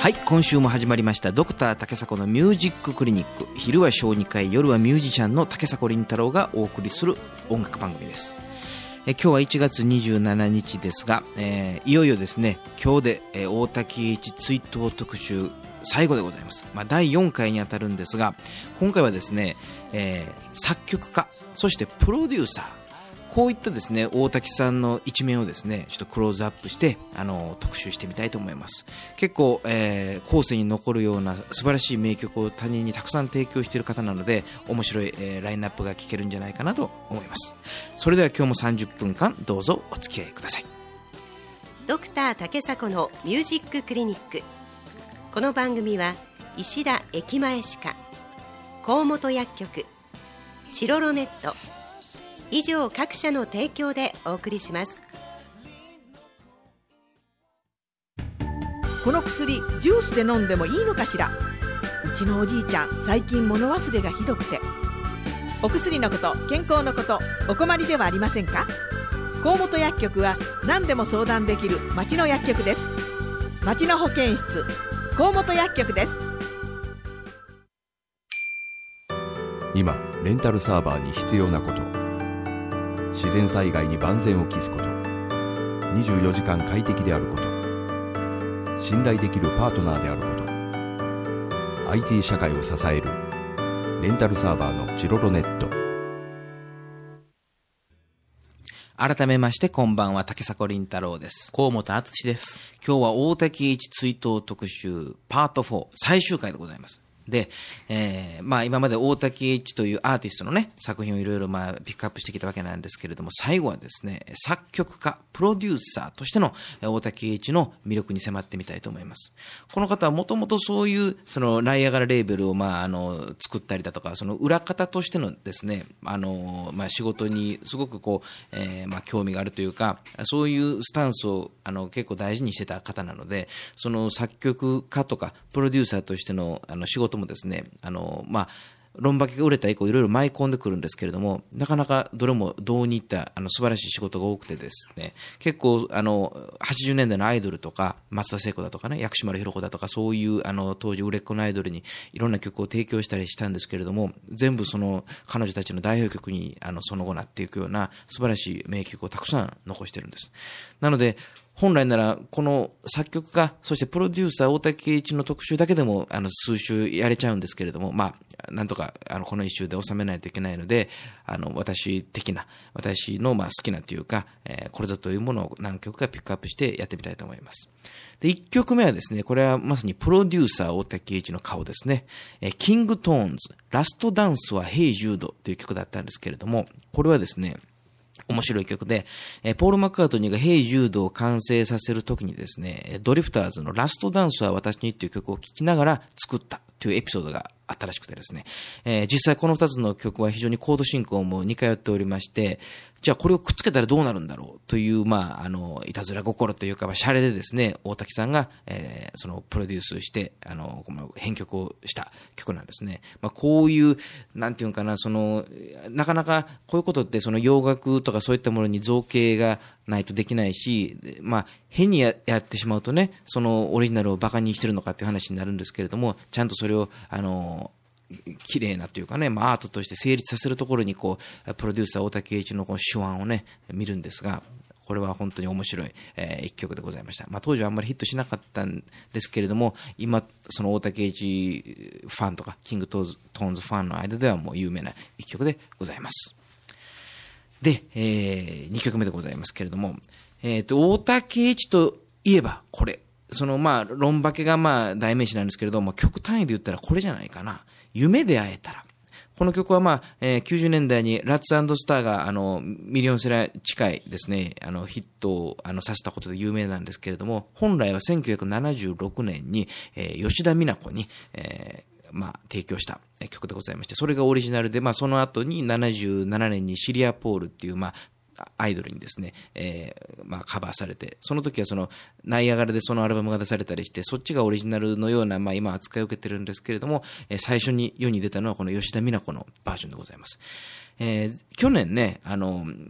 はい、今週も始まりましたドクター竹迫のミュージッククリニック。昼は小児科医、夜はミュージシャンの竹迫倫太郎がお送りする音楽番組です。今日は1月27日ですが、いよいよですね、今日で、大滝栄一追悼特集最後でございます。第4回にあたるんですが、今回はですね、作曲家、そしてプロデューサー、こういったですね大滝さんの一面をですねちょっとクローズアップして特集してみたいと思います。結構、後世に残るような素晴らしい名曲を他人にたくさん提供している方なので、面白い、ラインナップが聴けるんじゃないかなと思います。それでは今日も30分間どうぞお付き合いください。 ドクター竹迫のミュージッククリニック。この番組は石田駅前歯科、河本薬局、チロロネット以上各社の提供でお送りします。 この薬ジュースで飲んでもいいのかしら。うちのおじいちゃん最近物忘れがひどくて。お薬のこと、健康のこと、お困りではありませんか。河本薬局は何でも相談できる町の薬局です。町の保健室、河本薬局です。 今レンタルサーバーに必要なこと、自然災害に万全を期すこと、24時間快適であること、信頼できるパートナーであること、 IT 社会を支えるレンタルサーバーのチロロネット。 改めましてこんばんは、竹迫倫太郎です。 河本敦です。 今日は大滝栄一追悼特集パート4最終回でございます。で、今まで大滝栄一というアーティストのね作品をいろいろピックアップしてきたわけなんですけれども、最後はですね作曲家プロデューサーとしての大滝栄一の魅力に迫ってみたいと思います。この方はもともとそういうそのナイアガラレーベルを作ったりだとか、その裏方としてのですね仕事にすごく興味があるというか、そういうスタンスを結構大事にしてた方なので、その作曲家とかプロデューサーとしての仕事もですねロンバケが売れた以降いろいろ舞い込んでくるんですけれども、なかなかどれもどうにいった素晴らしい仕事が多くてですね、結構80年代のアイドルとか松田聖子だとかね、薬師丸ひろ子だとか、そういう当時売れっ子のアイドルにいろんな曲を提供したりしたんですけれども、全部その彼女たちの代表曲にその後なっていくような素晴らしい名曲をたくさん残してるんです。なので本来ならこの作曲家、そしてプロデューサー大滝栄一の特集だけでも数週やれちゃうんですけれども、なんとかこの一週で収めないといけないので、私の好きなというか、これぞというものを何曲かピックアップしてやってみたいと思います。で、1曲目はですね、これはまさにプロデューサー大滝栄一の顔ですね。キングトーンズラストダンスはヘイジュードという曲だったんですけれども、これはですね面白い曲で、ポール・マッカートニーがヘイジュードを完成させるときにですね、ドリフターズのラストダンスは私にという曲を聴きながら作ったというエピソードがあったらしくてですね、実際この2つの曲は非常にコード進行も似通っておりまして、じゃあこれをくっつけたらどうなるんだろうという、いたずら心というか、シャレでですね、大滝さんが、そのプロデュースして、編曲をした曲なんですね。こういう、なんていうかな、なかなかこういうことって、洋楽とかそういったものに造形がないとできないし、変にやってしまうとね、そのオリジナルをバカにしてるのかっていう話になるんですけれども、ちゃんとそれを、綺麗なというかね、アートとして成立させるところにプロデューサー大滝栄一のこの手腕をね見るんですが、これは本当に面白い、一曲でございました。当時はあんまりヒットしなかったんですけれども、今その大滝栄一ファンとかキングトーンズファンの間ではもう有名な一曲でございます。で、2曲目でございますけれども、大滝栄一といえばこれ、ロンバケが代名詞なんですけれども、曲単位で言ったらこれじゃないかな。夢で会えたら。この曲は90年代にラッツ&スターがミリオンセラー近いですねヒットをさせたことで有名なんですけれども、本来は1976年に吉田美奈子に提供した曲でございまして、それがオリジナルで、その後に77年にシリア・ポールっていうアイドルにですね、カバーされて、その時はナイアガラでそのアルバムが出されたりして、そっちがオリジナルのような、今扱いを受けてるんですけれども、最初に世に出たのはこの吉田美奈子のバージョンでございます。去年ね、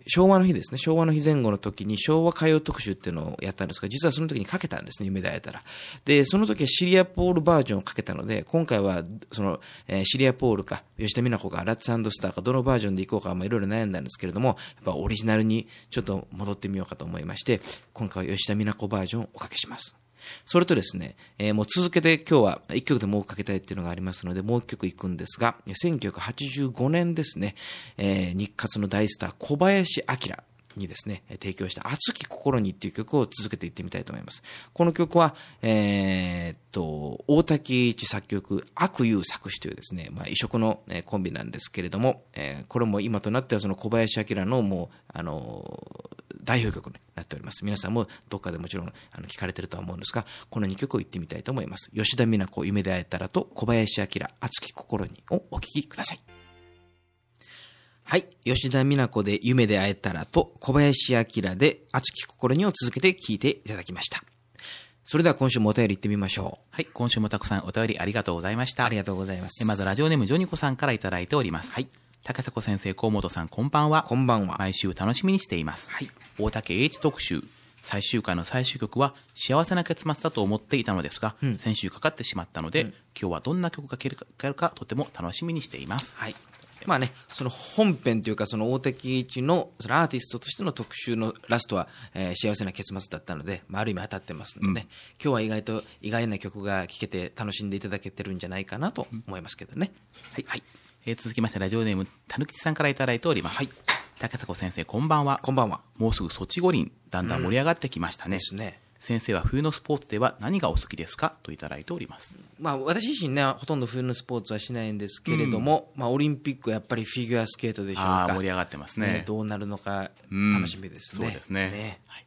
昭和の日ですね、昭和の日前後の時に昭和歌謡特集っていうのをやったんですが、実はその時にかけたんですね、夢で会えたら。で、その時はシリアポールバージョンをかけたので、今回はその、シリアポールか吉田美奈子かラッツ&スターかどのバージョンでいこうか、いろいろ悩んだんですけれども、やっぱオリジナルにちょっと戻ってみようかと思いまして、今回は吉田美奈子バージョンをおかけします。それとですね、もう続けて今日は一曲でもうかけたいっていうのがありますので、もう一曲いくんですが、1985年ですね、日活の大スター小林明にですね、提供した熱き心にっていう曲を続けていってみたいと思います。この曲は、大滝一作曲、悪友作詞というですね、異色のコンビなんですけれども、これも今となってはその小林明のもう、代表曲になっております。皆さんもどっかでもちろん聞かれてるとは思うんですが、この2曲を言ってみたいと思います。吉田美奈子、夢で会えたらと小林明、熱き心にをお聴きください。はい。吉田美奈子で夢で会えたらと小林明で熱き心にを続けて聴いていただきました。それでは今週もお便り行ってみましょう。 はい。今週もたくさんお便りありがとうございました。 ありがとうございます。 まずラジオネームジョニコさんからいただいております。 はい。 竹迫先生、河本さん、こんばんは。 こんばんは。 毎週楽しみにしています。 はい。 大竹栄一特集。最終回の最終曲は幸せな結末だと思っていたのですが、先週かかってしまったので、今日はどんな曲が聴けるかとても楽しみにしています。 はい。まあね、その本編というか、その大滝一のそのアーティストとしての特集のラストは、幸せな結末だったので、ある意味当たってますのでね、今日は意外な曲が聴けて楽しんでいただけてるんじゃないかなと思いますけどね。 はい。はい。続きましてラジオネームたぬきちさんからいただいております。はい。竹迫先生、こんばんは。 こんばんは。 もうすぐソチ五輪、だんだん盛り上がってきましたね。 ですね。 先生は冬のスポーツでは何がお好きですかといただいております。 私自身ね、ほとんど冬のスポーツはしないんですけれども、オリンピックはやっぱりフィギュアスケートでしょうか。 盛り上がってますね。 どうなるのか楽しみですね。 そうですね。はい。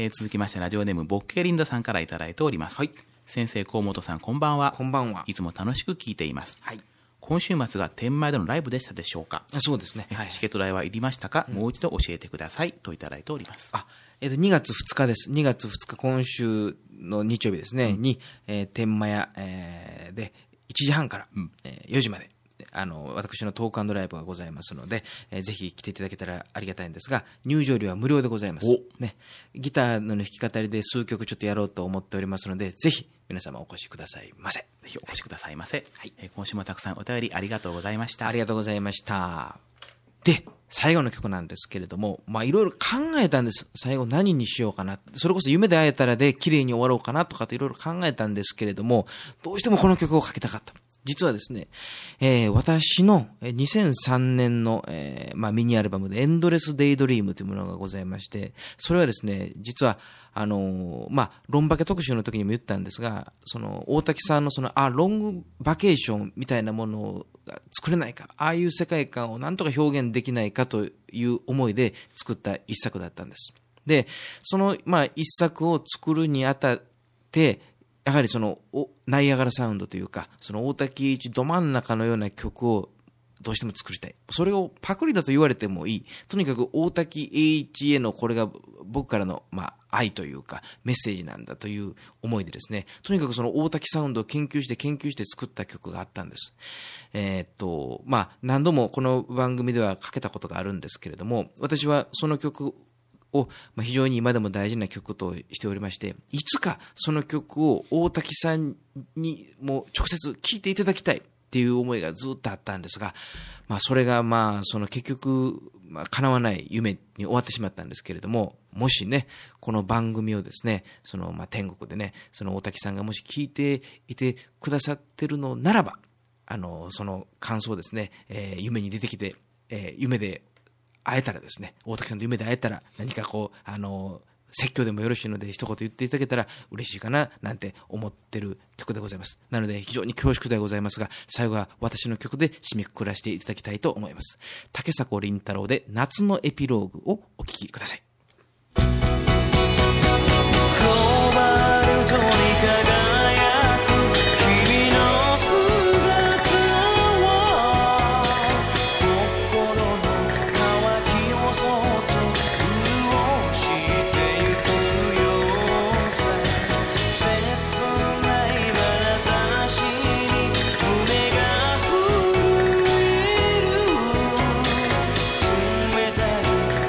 続きましてラジオネームボッケリンダさんからいただいております。はい。先生、河本さん、こんばんは。 こんばんは。 いつも楽しく聞いています。 はい。 今週末が天満屋でのライブでしたでしょうか。 そうですね。 チケット代はいりましたか、もう一度教えてくださいといただいております。 2月2日です。2月2日、今週の日曜日ですね、に、天満屋、で1時半から、4時まで、私のトーク&ライブがございますので、ぜひ来ていただけたらありがたいんですが、入場料は無料でございます。ね、ギターの弾き語りで数曲ちょっとやろうと思っておりますので、ぜひ皆様お越しくださいませ。 ぜひお越しくださいませ。はい。今週もたくさんお便りありがとうございました。 ありがとうございました。で、最後の曲なんですけれども、いろいろ考えたんです。最後何にしようかな。それこそ夢で会えたらで綺麗に終わろうかなとかっていろいろ考えたんですけれども、どうしてもこの曲をかけたかった。実はですね、私の2003年の、ミニアルバムでエンドレスデイドリームというものがございまして、それはですね、実はロンバケ特集の時にも言ったんですが、その大滝さんのロングバケーションみたいなものが作れないか、ああいう世界観をなんとか表現できないかという思いで作った一作だったんです。で、その一作を作るにあたって、やはりそのナイアガラサウンドというか、その大滝一ど真ん中のような曲をどうしても作りたい。それをパクリだと言われてもいい。とにかく大滝栄一へのこれが僕からの愛というかメッセージなんだという思いでですね、とにかくその大滝サウンドを研究して作った曲があったんです。何度もこの番組ではかけたことがあるんですけれども、私はその曲を非常に今でも大事な曲としておりまして、いつかその曲を大滝さんにも直接聴いていただきたいっていう思いがずっとあったんですが、それがその結局叶わない夢に終わってしまったんですけれども、もしねこの番組をですね、その天国でね、その大滝さんがもし聞いていてくださってるのならば、その感想をですね、夢に出てきて、夢で会えたらですね、大滝さんと夢で会えたら何か説教でもよろしいので一言言っていただけたら嬉しいかななんて思ってる曲でございます。なので非常に恐縮でございますが、最後は私の曲で締めくくらせていただきたいと思います。竹迫倫太郎で夏のエピローグをお聴きください。コバルトに輝く君の姿は心の渇きをそっと潤してゆくよさ、切ない眼差しに胸が震える、冷たい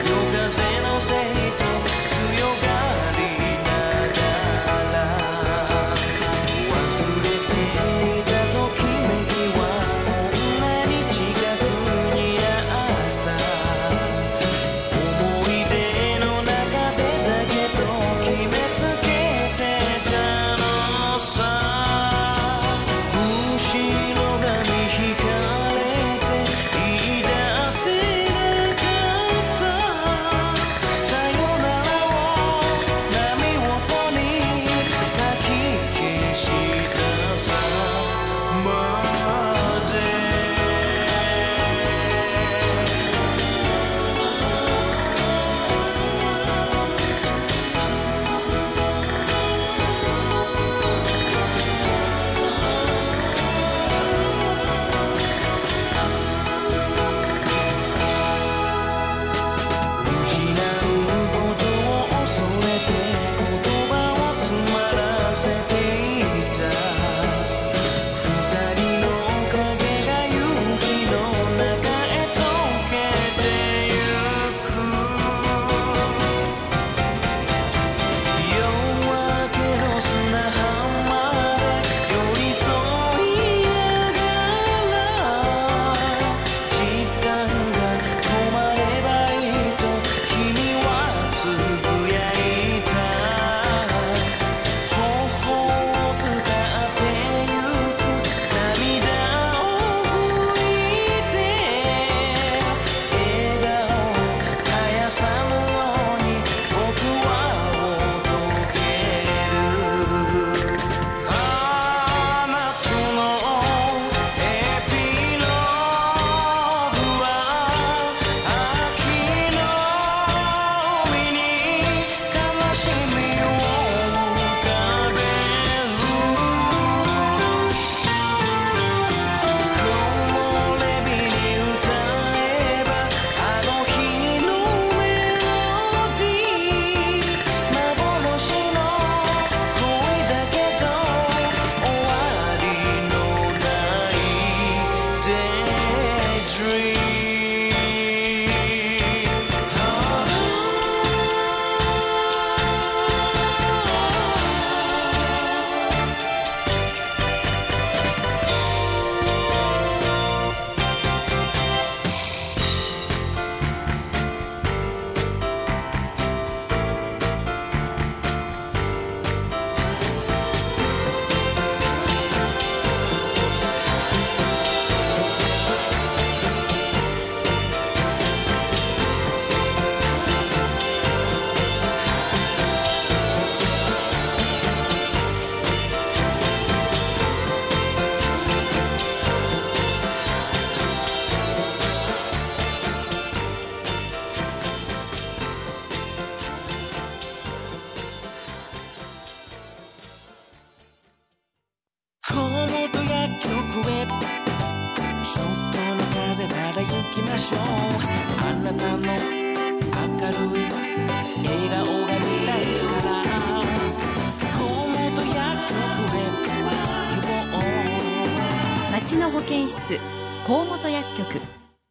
なたの明るい笑顔が見たいから河本薬局へ行こう。 町の保健室河本薬局。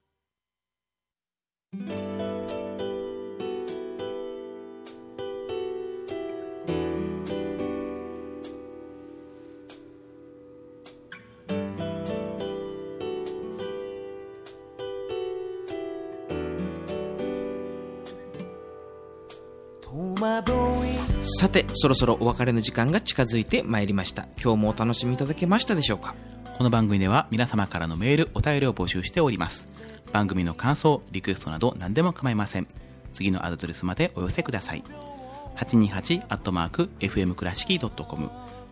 さて、そろそろお別れの時間が近づいてまいりました。今日もお楽しみいただけましたでしょうか。 この番組では皆様からのメール、お便りを募集しております。番組の感想、リクエストなど何でも構いません。次のアドレスまでお寄せください。828-fm 倉敷 .com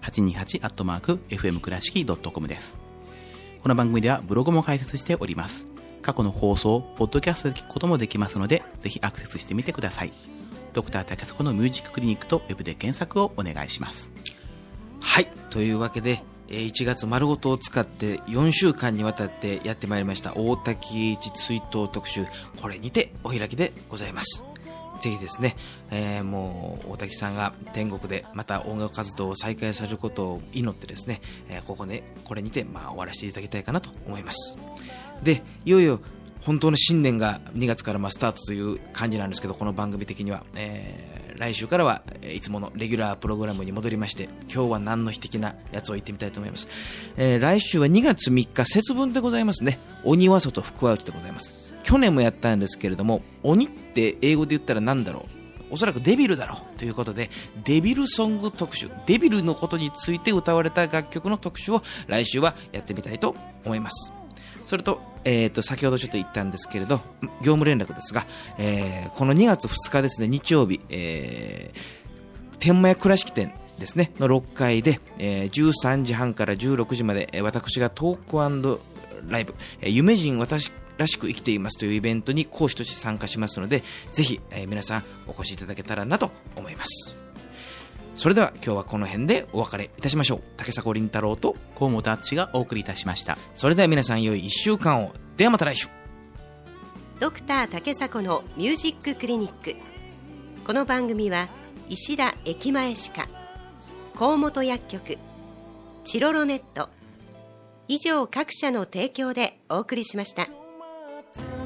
828-fm 倉敷 .com です。この番組ではブログも開設しております。過去の放送、ポッドキャストで聞くこともできますので、ぜひアクセスしてみてください。ドクター竹迫のミュージッククリニックとウェブで検索をお願いします。 はい、というわけで1月丸ごとを使って4週間にわたってやってまいりました大滝栄一追悼特集、これにてお開きでございます。ぜひですね、もう大滝さんが天国でまた音楽活動を再開されることを祈ってですね、これにて終わらせていただきたいかなと思います。で、いよいよ本当の新年が2月からスタートという感じなんですけど、この番組的には、来週からはいつものレギュラープログラムに戻りまして、今日は何の日的なやつを言ってみたいと思います。来週は2月3日節分でございますね。鬼は外福は内でございます。去年もやったんですけれども、鬼って英語で言ったら何だろう、おそらくデビルだろうということで、デビルソング特集、デビルのことについて歌われた楽曲の特集を来週はやってみたいと思います。それと、先ほどちょっと言ったんですけれど、業務連絡ですが、この2月2日ですね、日曜日、天満屋倉敷店ですねの6階で、13時半から16時まで、私がトーク&ライブ、夢人私らしく生きていますというイベントに講師として参加しますので、ぜひ、皆さんお越しいただけたらなと思います。それでは今日はこの辺でお別れいたしましょう。竹迫倫太郎と河本敦がお送りいたしました。 それでは皆さん良い1週間を。ではまた来週。 ドクター竹迫のミュージッククリニック。この番組は石田駅前歯科、河本薬局、チロロネット以上各社の提供でお送りしました。